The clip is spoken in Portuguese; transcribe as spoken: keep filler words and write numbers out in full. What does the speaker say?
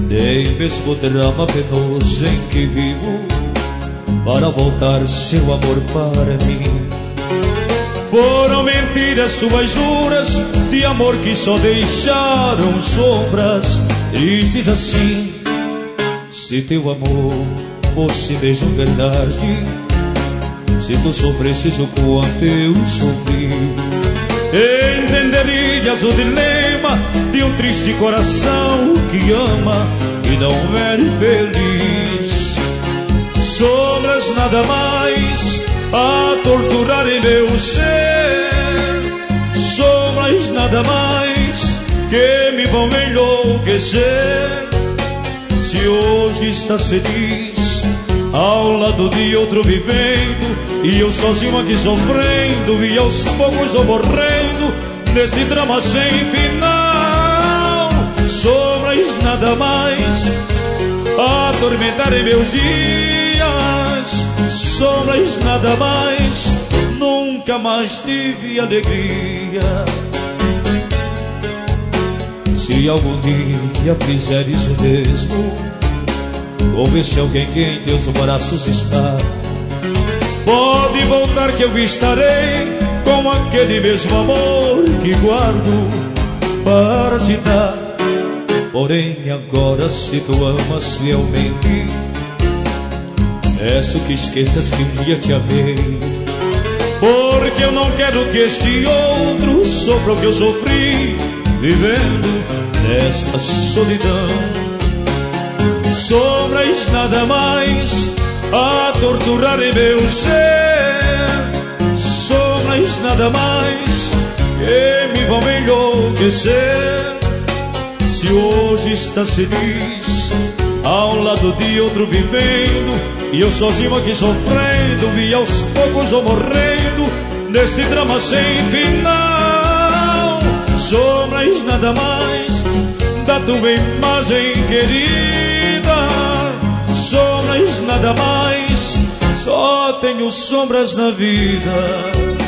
nem mesmo o drama penoso em que vivo para voltar seu amor para mim. Foram mentiras suas juras de amor que só deixaram sombras tristes assim. Se teu amor fosse mesmo verdade, se tu sofresses o quanto eu sofri, entenderias o dilema de um triste coração que ama e não é feliz. Sombras nada mais a torturar em meu ser, sombras nada mais que me vão enlouquecer. Se hoje estás feliz ao lado de outro vivendo, e eu sozinho aqui sofrendo, e aos poucos vou morrendo neste drama sem final. Sombras nada mais a atormentar em meus dias, sombras nada mais, nunca mais tive alegria. Se algum dia fizeres o mesmo, ou ver se alguém que em teus braços está, pode voltar que eu estarei com aquele mesmo amor que guardo para te dar. Porém agora, se tu amas fielmente, peço que esqueças que um dia te amei, porque eu não quero que este outro sofra o que eu sofri vivendo nesta solidão. Sombras nada mais a torturar em meu ser, sombras nada mais que me vão enlouquecer. Se hoje estás feliz ao lado de outro vivendo, e eu sozinho aqui sofrendo, e aos poucos vou morrendo neste drama sem final. Sombras nada mais da tua imagem querida, sombras nada mais, só tenho sombras na vida.